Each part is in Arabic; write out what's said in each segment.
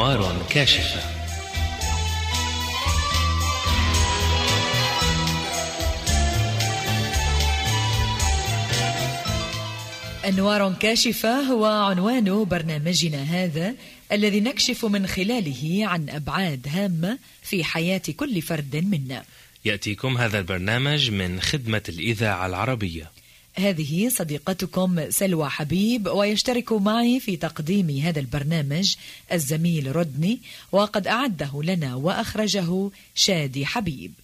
أنوار كاشفة. أنوار كاشفة هو عنوان برنامجنا هذا، الذي نكشف من خلاله عن أبعاد هامة في حياة كل فرد منا. يأتيكم هذا البرنامج من خدمة الإذاعة العربية. هذه صديقتكم سلوى حبيب، ويشترك معي في تقديم هذا البرنامج الزميل رودني، وقد أعده لنا وأخرجه شادي حبيب.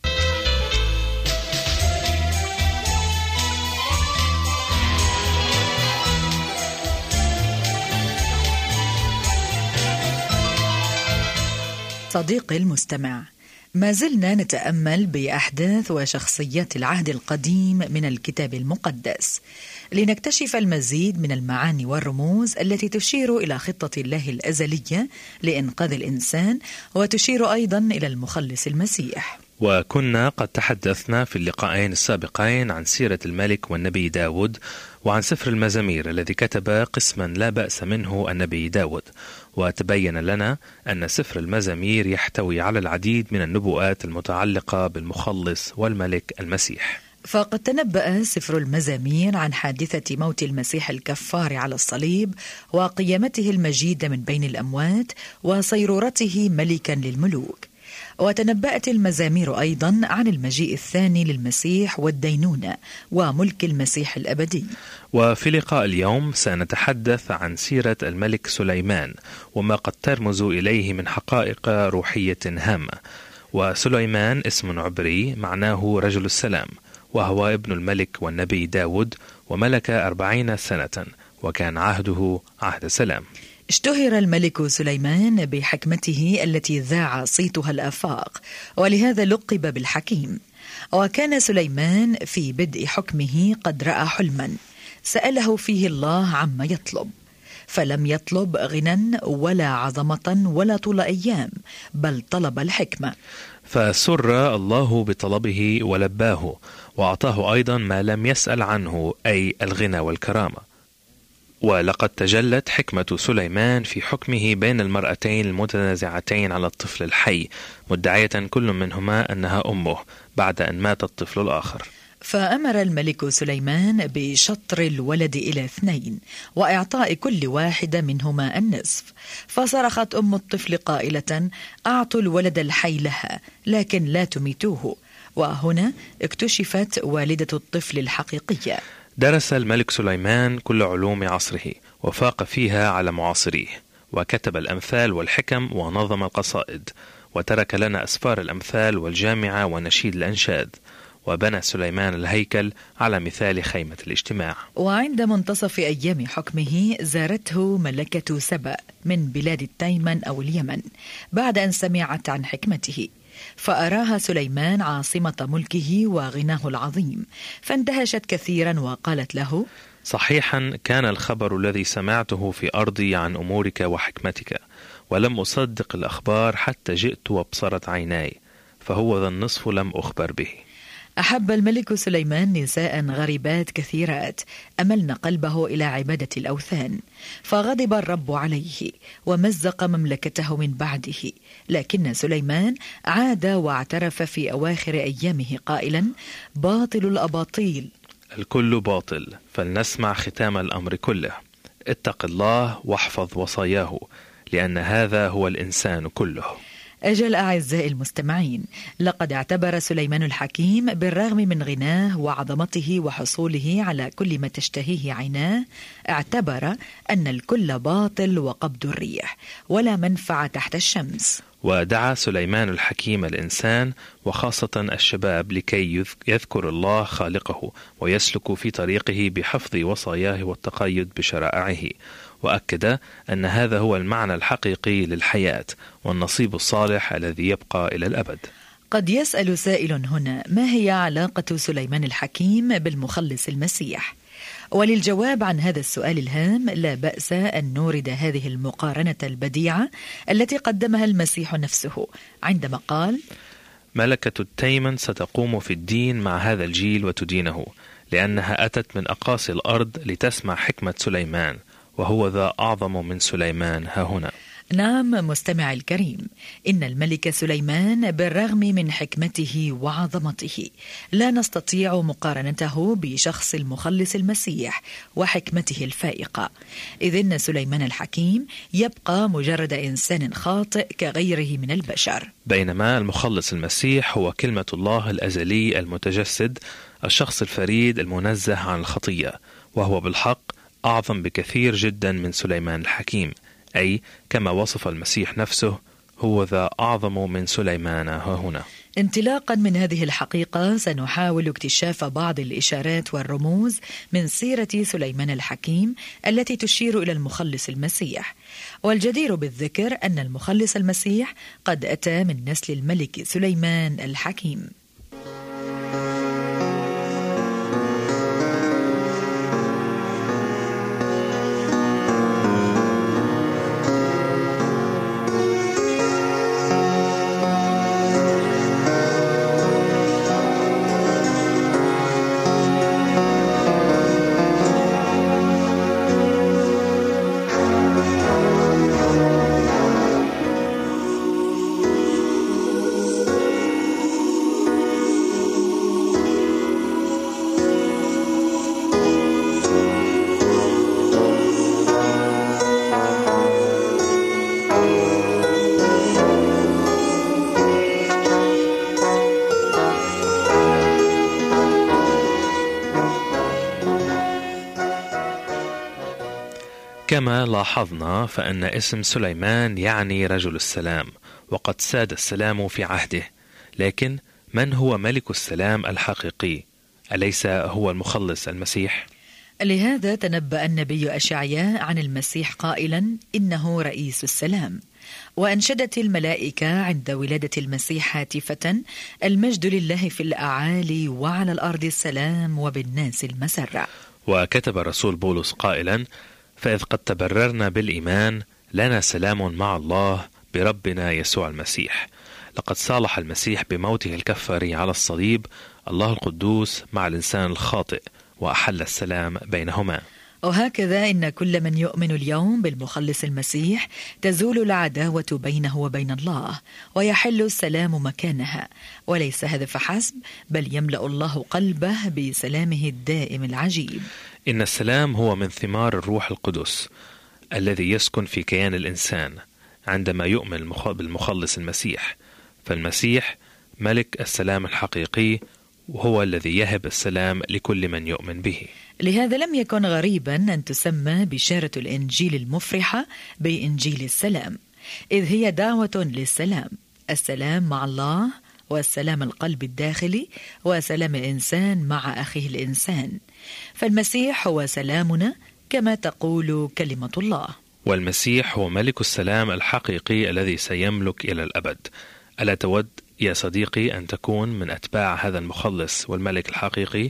صديقي المستمع، ما زلنا نتأمل بأحداث وشخصيات العهد القديم من الكتاب المقدس لنكتشف المزيد من المعاني والرموز التي تشير إلى خطة الله الأزلية لإنقاذ الإنسان، وتشير أيضا إلى المخلص المسيح. وكنا قد تحدثنا في اللقاءين السابقين عن سيرة الملك والنبي داود، وعن سفر المزامير الذي كتب قسما لا بأس منه النبي داود، وتبين لنا أن سفر المزامير يحتوي على العديد من النبوءات المتعلقة بالمخلص والملك المسيح. فقد تنبأ سفر المزامير عن حادثة موت المسيح الكفار على الصليب، وقيامته المجيدة من بين الأموات، وصيرورته ملكا للملوك. وتنبأت المزامير أيضا عن المجيء الثاني للمسيح والدينونة وملك المسيح الأبدي. وفي لقاء اليوم سنتحدث عن سيرة الملك سليمان وما قد ترمز إليه من حقائق روحية هامة. وسليمان اسم عبري معناه رجل السلام، وهو ابن الملك والنبي داود، وملك 40 سنة، وكان عهده عهد سلام. اشتهر الملك سليمان بحكمته التي ذاع صيتها الآفاق، ولهذا لقب بالحكيم. وكان سليمان في بدء حكمه قد رأى حلما سأله فيه الله عما يطلب، فلم يطلب غنى ولا عظمة ولا طول أيام، بل طلب الحكمة. فسر الله بطلبه ولباه، وأعطاه أيضا ما لم يسأل عنه، أي الغنى والكرامة. ولقد تجلت حكمة سليمان في حكمه بين المرأتين المتنازعتين على الطفل الحي، مدعية كل منهما أنها أمه بعد أن مات الطفل الآخر. فأمر الملك سليمان بشطر الولد إلى 2، وإعطاء كل واحدة منهما النصف. فصرخت أم الطفل قائلة: أعطوا الولد الحي لها، لكن لا تميتوه. وهنا اكتشفت والدة الطفل الحقيقية. درس الملك سليمان كل علوم عصره، وفاق فيها على معاصريه، وكتب الأمثال والحكم، ونظم القصائد، وترك لنا أسفار الأمثال والجامعة ونشيد الأنشاد. وبنى سليمان الهيكل على مثال خيمة الاجتماع. وعند منتصف أيام حكمه زارته ملكة سبأ من بلاد التيمن أو اليمن بعد أن سمعت عن حكمته، فأراها سليمان عاصمة ملكه وغناه العظيم، فاندهشت كثيرا وقالت له: صحيحا كان الخبر الذي سمعته في أرضي عن أمورك وحكمتك، ولم أصدق الأخبار حتى جئت وابصرت عيناي، فهو ذا النصف لم أخبر به. أحب الملك سليمان نساء غريبات كثيرات أملن قلبه إلى عبادة الأوثان، فغضب الرب عليه ومزق مملكته من بعده. لكن سليمان عاد واعترف في أواخر أيامه قائلا: باطل الأباطيل، الكل باطل، فلنسمع ختام الأمر كله. اتق الله واحفظ وصاياه، لأن هذا هو الإنسان كله. أجل أعزائي المستمعين، لقد اعتبر سليمان الحكيم بالرغم من غناه وعظمته وحصوله على كل ما تشتهيه عيناه، اعتبر أن الكل باطل وقبض الريح، ولا منفعة تحت الشمس. ودعا سليمان الحكيم الإنسان وخاصة الشباب لكي يذكر الله خالقه ويسلك في طريقه بحفظ وصاياه والتقيد بشرائعه، وأكد أن هذا هو المعنى الحقيقي للحياة والنصيب الصالح الذي يبقى إلى الأبد. قد يسأل سائل هنا: ما هي علاقة سليمان الحكيم بالمخلص المسيح؟ وللجواب عن هذا السؤال الهام لا بأس أن نورد هذه المقارنة البديعة التي قدمها المسيح نفسه عندما قال: ملكة التيمن ستقوم في الدين مع هذا الجيل وتدينه، لأنها أتت من أقاصي الأرض لتسمع حكمة سليمان، وهو ذا أعظم من سليمان ها هنا. نعم مستمع الكريم، إن الملك سليمان بالرغم من حكمته وعظمته لا نستطيع مقارنته بشخص المخلص المسيح وحكمته الفائقة، إذ إن سليمان الحكيم يبقى مجرد إنسان خاطئ كغيره من البشر، بينما المخلص المسيح هو كلمة الله الأزلي المتجسد، الشخص الفريد المنزه عن الخطية، وهو بالحق أعظم بكثير جدا من سليمان الحكيم، أي كما وصف المسيح نفسه: هو ذا أعظم من سليمان هنا. انطلاقا من هذه الحقيقة سنحاول اكتشاف بعض الإشارات والرموز من سيرة سليمان الحكيم التي تشير إلى المخلص المسيح. والجدير بالذكر أن المخلص المسيح قد أتى من نسل الملك سليمان الحكيم. كما لاحظنا فإن اسم سليمان يعني رجل السلام، وقد ساد السلام في عهده، لكن من هو ملك السلام الحقيقي؟ أليس هو المخلص المسيح؟ لهذا تنبأ النبي أشعياء عن المسيح قائلا: إنه رئيس السلام. وأنشدت الملائكة عند ولادة المسيح هاتفة: المجد لله في الأعالي وعلى الأرض السلام وبالناس المسرة. وكتب رسول بولس قائلا: فإذ قد تبررنا بالإيمان لنا سلام مع الله بربنا يسوع المسيح. لقد صالح المسيح بموته الكفاري على الصليب الله القدوس مع الإنسان الخاطئ، وأحل السلام بينهما. وهكذا إن كل من يؤمن اليوم بالمخلص المسيح تزول العداوة بينه وبين الله، ويحل السلام مكانها. وليس هذا فحسب، بل يملأ الله قلبه بسلامه الدائم العجيب. إن السلام هو من ثمار الروح القدس الذي يسكن في كيان الإنسان عندما يؤمن بالمخلص المسيح. فالمسيح ملك السلام الحقيقي، وهو الذي يهب السلام لكل من يؤمن به. لهذا لم يكن غريبا أن تسمى بشارة الإنجيل المفرحة بإنجيل السلام، إذ هي دعوة للسلام، السلام مع الله، والسلام القلب الداخلي، وسلام الإنسان مع أخيه الإنسان. فالمسيح هو سلامنا كما تقول كلمة الله. والمسيح هو ملك السلام الحقيقي الذي سيملك إلى الأبد. ألا تود يا صديقي أن تكون من أتباع هذا المخلص والملك الحقيقي،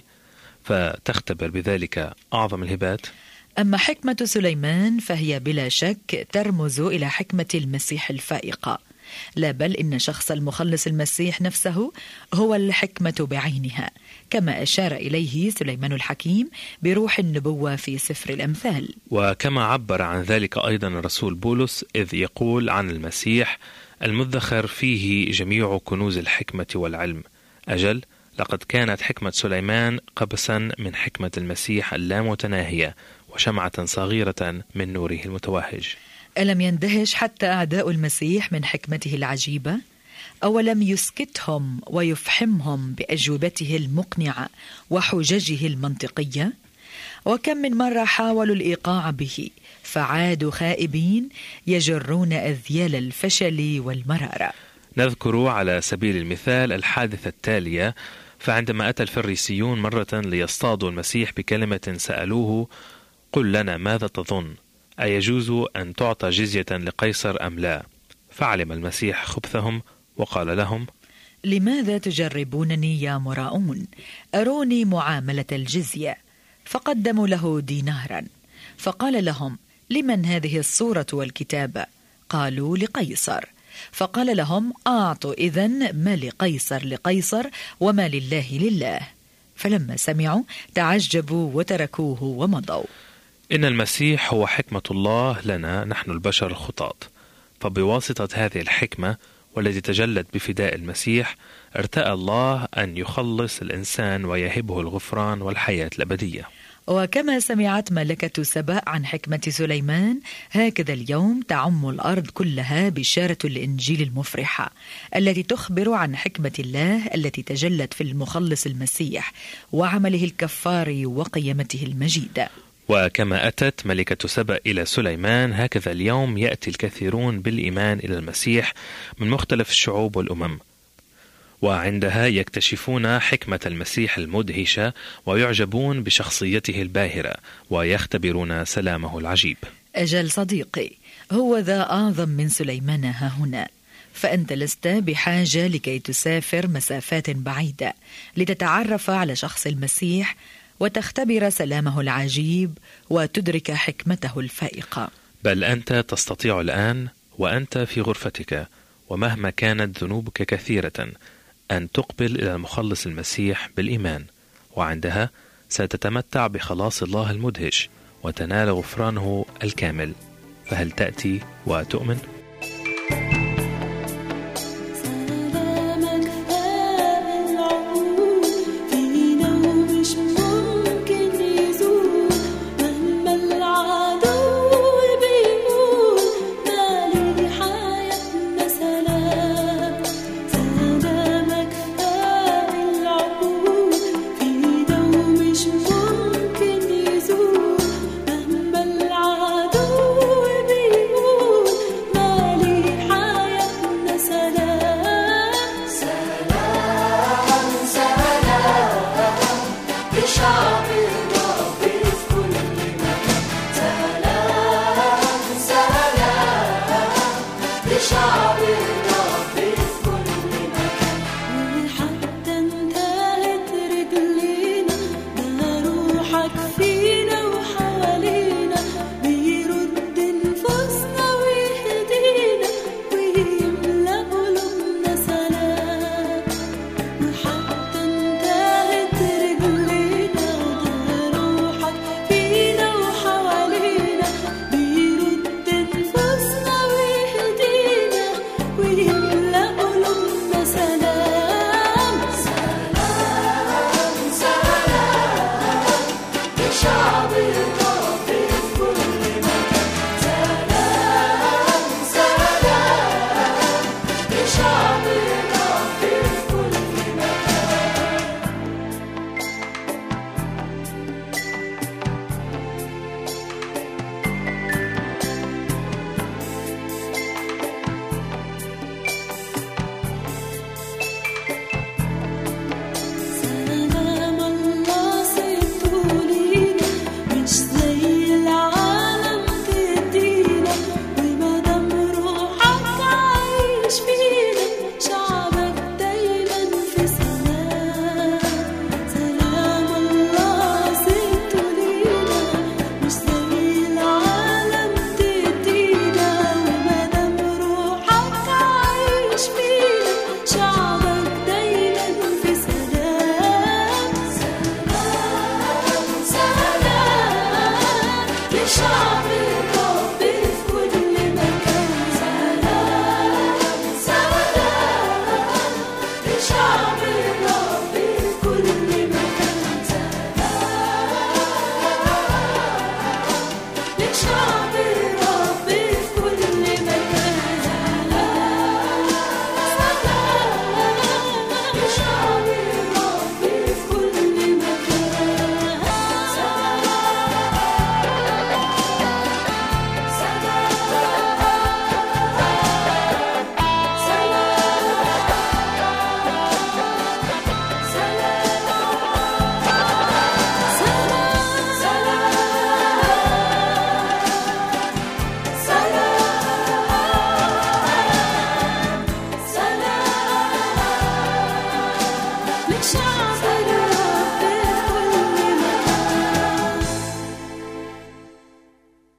فتختبر بذلك أعظم الهبات؟ أما حكمة سليمان فهي بلا شك ترمز إلى حكمة المسيح الفائقة، لا بل إن شخص المخلص المسيح نفسه هو الحكمة بعينها، كما أشار إليه سليمان الحكيم بروح النبوة في سفر الأمثال. وكما عبر عن ذلك أيضا الرسول بولس، إذ يقول عن المسيح: المدخر فيه جميع كنوز الحكمة والعلم. أجل، لقد كانت حكمة سليمان قبسا من حكمة المسيح اللامتناهية، وشمعة صغيرة من نوره المتوهج. ألم يندهش حتى أعداء المسيح من حكمته العجيبة؟ أولم يسكتهم ويفحمهم بأجوبته المقنعة وحججه المنطقية؟ وكم من مرة حاولوا الإيقاع به فعادوا خائبين يجرون أذيال الفشل والمرارة. نذكر على سبيل المثال الحادثة التالية، فعندما أتى الفريسيون مرة ليصطادوا المسيح بكلمة سألوه: قل لنا ماذا تظن؟ أيجوز أن تعطى جزية لقيصر أم لا؟ فعلم المسيح خبثهم وقال لهم: لماذا تجربونني يا مراؤون؟ أروني معاملة الجزية. فقدموا له دينارا، فقال لهم: لمن هذه الصورة والكتابة؟ قالوا: لقيصر. فقال لهم: أعطوا إذن ما لقيصر لقيصر وما لله لله. فلما سمعوا تعجبوا وتركوه ومضوا. إن المسيح هو حكمة الله لنا نحن البشر الخطاة، فبواسطة هذه الحكمة والتي تجلت بفداء المسيح ارتأى الله أن يخلص الإنسان ويهبه الغفران والحياة الأبدية. وكما سمعت ملكة سبأ عن حكمة سليمان، هكذا اليوم تعم الأرض كلها بشارة الإنجيل المفرحة التي تخبر عن حكمة الله التي تجلت في المخلص المسيح وعمله الكفاري وقيامته المجيدة. وكما أتت ملكة سبأ إلى سليمان، هكذا اليوم يأتي الكثيرون بالإيمان إلى المسيح من مختلف الشعوب والأمم، وعندها يكتشفون حكمة المسيح المدهشة ويعجبون بشخصيته الباهرة ويختبرون سلامه العجيب. أجل صديقي، هو ذا أعظم من سليمان ها هنا، فأنت لست بحاجة لكي تسافر مسافات بعيدة لتتعرف على شخص المسيح وتختبر سلامه العجيب وتدرك حكمته الفائقة، بل أنت تستطيع الآن وأنت في غرفتك ومهما كانت ذنوبك كثيرة أن تقبل إلى المخلص المسيح بالإيمان، وعندها ستتمتع بخلاص الله المدهش وتنال غفرانه الكامل. فهل تأتي وتؤمن؟ فينا ويهدينا